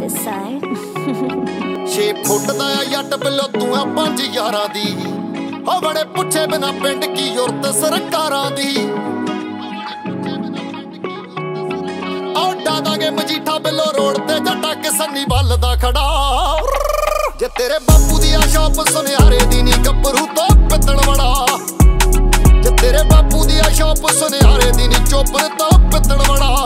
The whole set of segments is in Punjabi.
this side. 6 ਫੁੱਟ ਦਾ ਆ ਜੱਟ ਬਿੱਲੋ ਤੂੰ ਆ 5 ਯਾਰਾਂ ਦੀ ਹੋ ਬੜੇ ਪੁੱਛੇ ਬਿਨਾ ਪਿੰਡ ਕੀ ਔਰਤ ਸਰਕਾਰਾਂ ਦੀ ਔਡਾ ਦਾਂਗੇ ਮਜੀਠਾ ਬਿੱਲੋ ਰੋਡ ਤੇ ਜੱਟਾ ਕਿਸਨੀ ਵੱਲ ਦਾ ਖੜਾ ਜੇ ਤੇਰੇ ਬਾਪੂ ਦੀ ਆ ਸ਼ੌਪ ਸੁਨਿਆਰੇ ਦੀ ਨੀ ਗੱਭਰੂ ਤੋਂ ਪਿੱਤਲ ਵੜਾ ਜੇ ਤੇਰੇ ਬਾਪੂ ਦੀ ਆ ਸ਼ੌਪ ਸੁਨਿਆਰੇ ਦੀ ਨੀ ਚੋਪਰ ਤੋਂ ਪਿੱਤਲ ਵੜਾ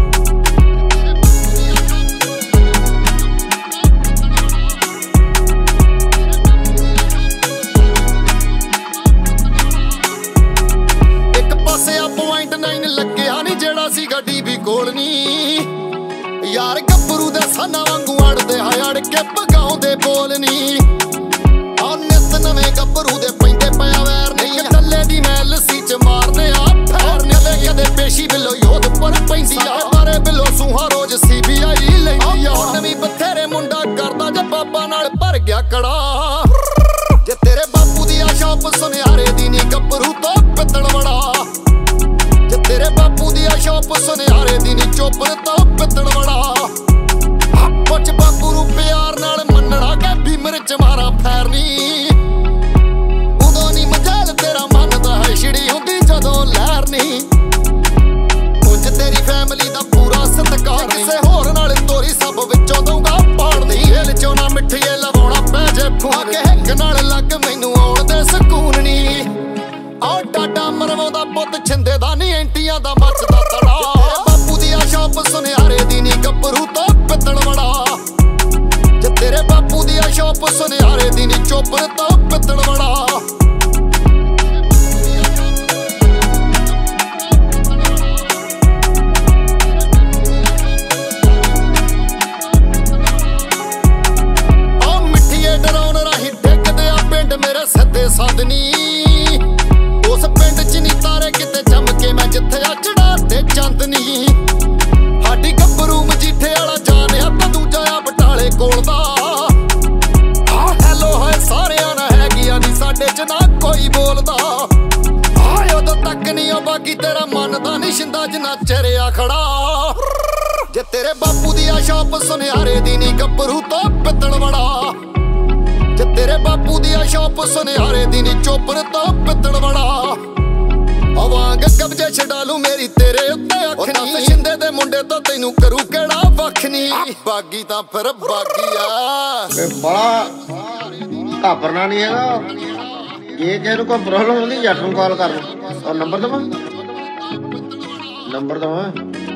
ਲੱਗਿਆ ਨੀ ਜਿਹੜਾ ਸੀ ਗੱਡੀ ਵੀ ਕੋਲ ਨੀ ਯਾਰ ਗੱਭਰੂ ਦੇ ਸਾਨਾ ਵਾਂਗੂ ਅੜਦੇ ਅੜ ਕੇ ਭਗਾਉਂਦੇ ਬੋਲ ਨੀ ਆ ਨਿਤ ਨਵੇਂ ਗੱਭਰੂ ਦੇ ਪੈਂਦੇ ਪਿਆ ਵੈਰ ਨਹੀਂ ਥੱਲੇ ਦੀ ਮੈਲ ਸੀ ਚ ਮਾਰਦੇ ਆ ਫੇਰ ਨਲੇ ਕਦੇ ਪੇਸ਼ੀ ਬਿੱਲੋ ਯੋਧਪੁਰ ਪੈਂਦੀ ਆ ਬਾਰੇ ਬਿੱਲੋ ਸੂਹਾ ਰੋਜ਼ CBI ਲੈਂਦੀ ਆ ਨਵੀਂ ਬਥੇਰੇ ਮੁੰਡਾ ਕਰਦਾ ਜੇ ਬਾਬਾ ਨਾਲ ਭਰ ਗਿਆ ਕੜਾ ਜੇ ਤੇਰੇ ਬਾਪੂ ਦੀ ਆ ਸ਼ੌਪ ਸੁਨਿਆਰੇ ਦੀ ਨੀ ਗੱਭਰੂ ਤੋਂ ਪਿੱਤਲ ਵੜਾ ਤੇਰੇ ਬਾਪੂ ਦੀ ਆ ਸ਼ੌਪ ਸੁਨਿਆਰੇ ਦੀ ਨੀ ਚੋਪਰ ਤੋਂ ਪਿੱਤਲ ਵੜਾ ਪੁੱਛ ਬਾਪੂ ਨੂੰ ਪਿਆਰ ਨਾਲ ਮੰਨਣਾ ਕਿ ਵੀ ਮਿਰਚ ਮਾਰਾ ਫੈਰਨੀ ਉਦੋਂ ਨੀ ਮਜਾਲ ਤੇਰਾ ਮੰਨਦਾ ਹੈ ਛਿੜੀ ਹੁੰਦੀ ਜਦੋਂ ਲਹਿਰ ਨੀ ਉਂਝ ਤੇਰੀ ਫੈਮਿਲੀ ਦਾ ਪੂਰਾ ਸਤਿਕਾਰ ਕਿਸੇ ਹੋਰ ਨਾਲ ਤੋਰੀ ਸਭ ਵਿੱਚੋਂ ਦਊਗਾ ਪਾੜਦੀ ਹਿਲ ਚੋਂ ਨਾ ਮਿੱਠੀਏ ਲਵਾਉਣਾ ਪੈ ਜੇ ਫੂਕ ਹਿੱਕ ਨਾਲ ਲੱਗ ਮੈਨੂੰ ਆਉਣ ਦੇ ਸਕੂਨ ਨੀ ਆ ਡਾਡਾ ਮਰਵਾਉਂਦਾ ਪੁੱਤ ਛਿੰਦੇ ਦਾ ਨੀ ਐਂਟੀਆਂ ਦਾ ਮੱਚਦਾ ਤੜਾ ਬਾਪੂ ਦੀ ਆ ਸ਼ੌਪ ਸੁਨਿਆਰੇ ਦੀ ਨੀ ਗੱਭਰੂ ਤੋਂ ਪਿੱਤਲ ਵੜਾ ਜੇ ਤੇਰੇ ਬਾਪੂ ਦੀ ਆ ਸ਼ੌਪ ਸੁਨਿਆਰੇ ਦੀ ਨੀ ਚੋਪਰ ਤੋਂ ਪਿੱਤਲ ਵੜਾ ਆ ਮਿੱਠੀਏ ਡਰਾਉਣ ਰਾਹੀਂ ਡਿੱਗਦੇ ਆ ਪਿੰਡ ਮੇਰੇ ਸਿੱਧੇ ਸੰਦਨੀ ਉਸ ਪਿੰਡ ਚ ਨੀ ਤਾਰੇ ਕਿਤੇ ਜੰਮ ਕੇ ਮੈਂ ਜਿੱਥੇ ਆ ਚੜਾ ਤੇ ਚੰਦ ਨੀ ਸਾਡੀ ਗੱਭਰੂ ਮਜੀਠੇ ਵਾਲਾ ਜਾਣਿਆ ਤਾਂ ਦੂਜਾ ਆ ਬਟਾਲੇ ਕੋਲ ਦਾ ਆ ਹੈਲੋ ਹਾਏ ਸਾਰਿਆਂ ਨਾਲ ਹੈਗੀਆਂ ਨੀ ਸਾਡੇ ਚ ਨਾ ਕੋਈ ਬੋਲਦਾ ਆ ਉਦੋਂ ਤੱਕ ਨੀ ਉਹ ਬਾਕੀ ਤੇਰਾ ਮੰਨਦਾ ਨੀ ਸ਼ਿੰਦਾ ਜਿੰਨਾ ਚਿਹਰਿਆ ਖੜਾ ਜੇ ਤੇਰੇ ਬਾਪੂ ਦੀ ਆ ਸ਼ੌਪ ਸੁਨਿਆਰੇ ਦੀ ਨੀ ਗੱਭਰੂ ਤੋਂ ਪਿੱਤਲ ਵੜਾ ਜੇ ਤੇਰੇ ਬਾਪੂ ਦੀ ਆ ਸ਼ੌਪ ਸੁਨਿਆਰੇ ਦੀ ਨੀ ਚੋਪਰ ਤੋਂ ਪਿੱਤਲ ਵੜਾ ਆਵਾਂਗ ਕਬਜੇ ਛਡਾ ਲੂ ਮੇਰੀ ਤੇਰੇ ਉੱਤੇ ਅੱਖ ਨੀ ਸ਼ਿੰਦੇ ਦੇ ਮੁੰਡੇ ਤੋਂ ਤੈਨੂੰ ਕਰੂ ਕਿਹੜਾ ਵੱਖ ਨੀ ਬਾਗੀ ਤਾਂ ਫਿਰ ਬਾਗੀ ਆ ਬੜਾ ਘਾਬਰਨਾ ਨਹੀਂ ਹੈਗਾ ਜੇ ਕਿਸੇ ਨੂੰ ਕੋਈ ਪ੍ਰੋਬਲਮ ਹੁੰਦੀ ਜੱਟ ਨੂੰ ਕਾਲ ਕਰ ਔਰ ਨੰਬਰ ਦਵਾਂ